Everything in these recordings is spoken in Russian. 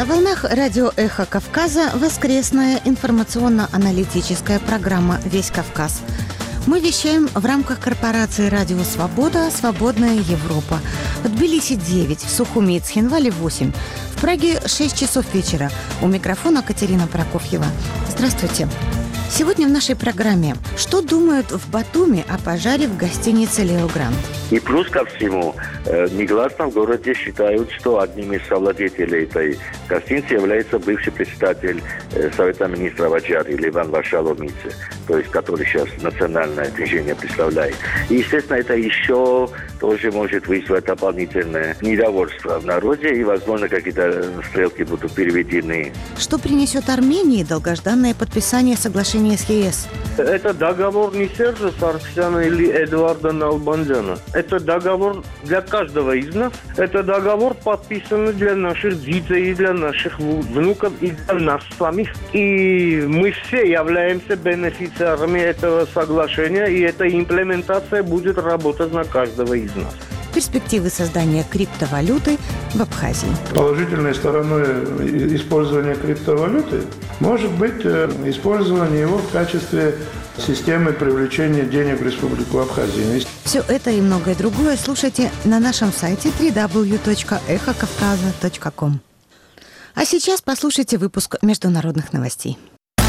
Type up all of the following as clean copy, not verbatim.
волнах радио «Эхо Кавказа» воскресная информационно-аналитическая программа «Весь Кавказ». Мы вещаем в рамках корпорации «Радио Свобода. Свободная Европа». В Тбилиси 9, в Сухуми и Цхинвале 8, в Праге 6 часов вечера. У микрофона Катерина Прокофьева. Здравствуйте. Сегодня в нашей программе «Что думают в Батуми о пожаре в гостинице «Лео Гранд»?» И плюс ко всему, негласно в городе считают, что одним из совладельцей этой гостиницы является бывший председатель Совета министров Аджар или Иван Вашаломицы, то есть который сейчас национальное движение представляет. И, естественно, это еще тоже может вызвать дополнительное недовольство в народе, и, возможно, какие-то стрелки будут переведены. Что принесет Армении долгожданное подписание соглашения с ЕС? Это договор не Сержа Сарксяна или Эдуарда Налбандяна. Это договор для каждого из нас. Это договор подписан для наших детей, для наших внуков и для нас самих. И мы все являемся бенефициарами этого соглашения, и эта имплементация будет работать на каждого из нас. Перспективы создания криптовалюты в Абхазии. Положительной стороной использования криптовалюты может быть использование его в качестве системы привлечения денег в Республику Абхазия. Все это и многое другое слушайте на нашем сайте www.эхокавказа.ком. А сейчас послушайте выпуск международных новостей.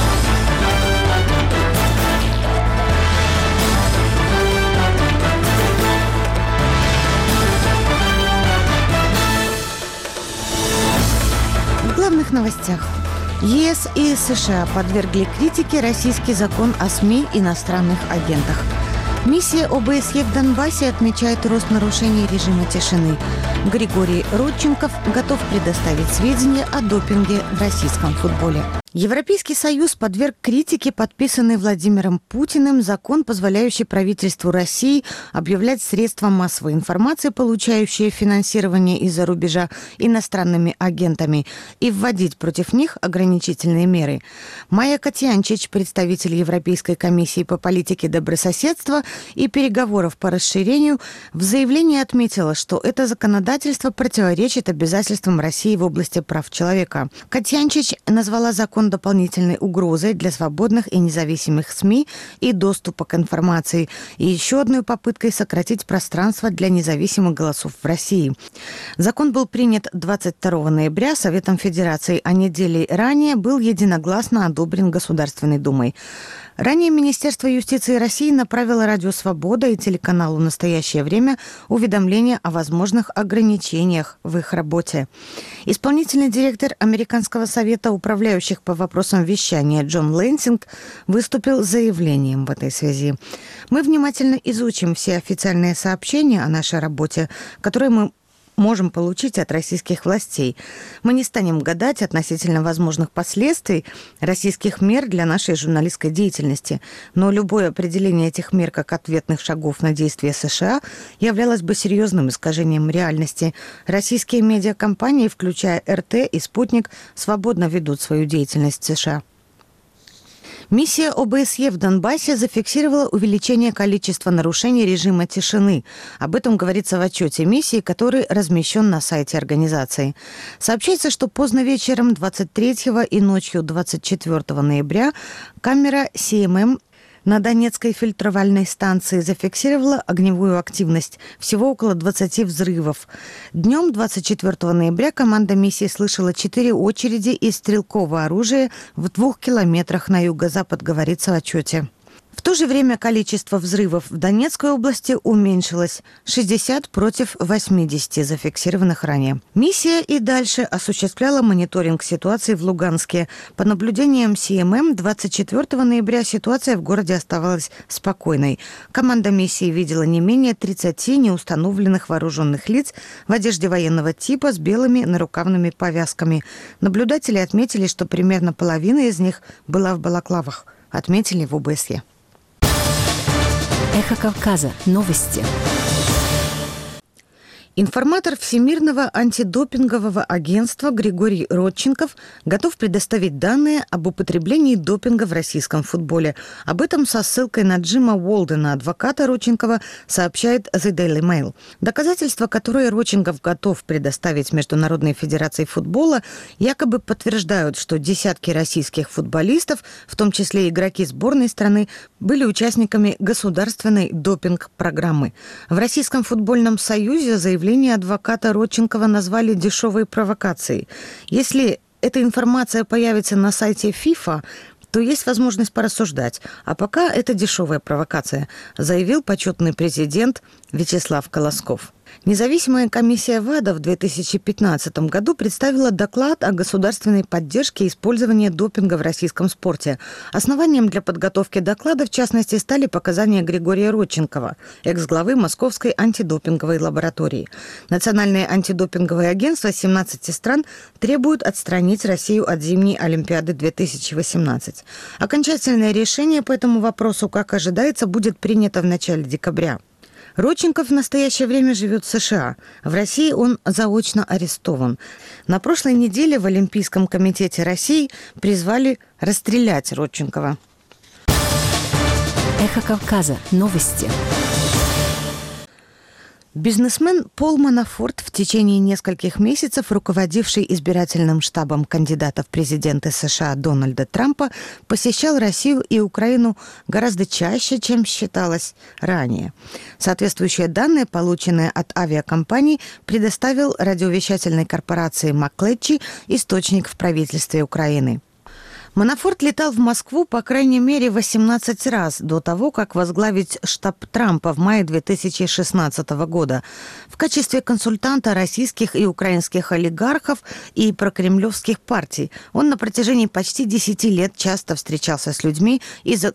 В главных новостях. ЕС и США подвергли критике российский закон о СМИ и иностранных агентах. Миссия ОБСЕ в Донбассе отмечает рост нарушений режима тишины. Григорий Родченков готов предоставить сведения о допинге в российском футболе. Европейский Союз подверг критике подписанный Владимиром Путиным закон, позволяющий правительству России объявлять средства массовой информации, получающие финансирование из-за рубежа, иностранными агентами, и вводить против них ограничительные меры. Майя Катьянчич, представитель Европейской комиссии по политике добрососедства и переговоров по расширению, в заявлении отметила, что это законодательство противоречит обязательствам России в области прав человека. Катьянчич назвала закон дополнительной угрозой для свободных и независимых СМИ и доступа к информации, и еще одной попыткой сократить пространство для независимых голосов в России. Закон был принят 22 ноября Советом Федерации, а недели ранее был единогласно одобрен Государственной Думой. Ранее Министерство юстиции России направило Радио Свобода и телеканалу «Настоящее время» уведомления о возможных ограничениях в их работе. Исполнительный директор Американского совета управляющих по вопросам вещания Джон Лэнсинг выступил с заявлением в этой связи. Мы внимательно изучим все официальные сообщения о нашей работе, которые мы можем получить от российских властей. Мы не станем гадать относительно возможных последствий российских мер для нашей журналистской деятельности, но любое определение этих мер как ответных шагов на действия США являлось бы серьезным искажением реальности. Российские медиакомпании, включая РТ и «Спутник», свободно ведут свою деятельность в США. Миссия ОБСЕ в Донбассе зафиксировала увеличение количества нарушений режима тишины. Об этом говорится в отчете миссии, который размещен на сайте организации. Сообщается, что поздно вечером 23 и ночью 24 ноября камера СММ на Донецкой фильтровальной станции зафиксировала огневую активность. Всего около 20 взрывов. Днем 24 ноября команда миссии слышала 4 очереди из стрелкового оружия в 2 километрах на юго-запад, говорится в отчете. В то же время количество взрывов в Донецкой области уменьшилось – 60 против 80 зафиксированных ранее. Миссия и дальше осуществляла мониторинг ситуации в Луганске. По наблюдениям СММ, 24 ноября ситуация в городе оставалась спокойной. Команда миссии видела не менее 30 неустановленных вооруженных лиц в одежде военного типа с белыми нарукавными повязками. Наблюдатели отметили, что примерно половина из них была в балаклавах, отметили в ОБСЕ. Эхо Кавказа. Новости. Информатор Всемирного антидопингового агентства Григорий Родченков готов предоставить данные об употреблении допинга в российском футболе. Об этом со ссылкой на Джима Уолдена, адвоката Родченкова, сообщает The Daily Mail. Доказательства, которые Родченков готов предоставить Международной федерации футбола, якобы подтверждают, что десятки российских футболистов, в том числе игроки сборной страны, были участниками государственной допинг-программы. В Российском футбольном союзе заявление адвоката Родченкова назвали дешевой провокацией. Если эта информация появится на сайте ФИФА, то есть возможность порассуждать. А пока это дешевая провокация, заявил почетный президент Вячеслав Колосков. Независимая комиссия ВАДА в 2015 году представила доклад о государственной поддержке использования допинга в российском спорте. Основанием для подготовки доклада, в частности, стали показания Григория Родченкова, экс-главы Московской антидопинговой лаборатории. Национальные антидопинговые агентства 17 стран требуют отстранить Россию от зимней Олимпиады 2018. Окончательное решение по этому вопросу, как ожидается, будет принято в начале декабря. Родченков в настоящее время живет в США. В России он заочно арестован. На прошлой неделе в Олимпийском комитете России призвали расстрелять Родченкова. Эхо Кавказа. Новости. Бизнесмен Пол Манафорт, в течение нескольких месяцев руководивший избирательным штабом кандидата в президенты США Дональда Трампа, посещал Россию и Украину гораздо чаще, чем считалось ранее. Соответствующие данные, полученные от авиакомпаний, предоставил радиовещательной корпорации «Маклетчи» источник в правительстве Украины. Манафорт летал в Москву по крайней мере 18 раз до того, как возглавить штаб Трампа в мае 2016 года в качестве консультанта российских и украинских олигархов и прокремлевских партий. Он на протяжении почти 10 лет часто встречался с людьми из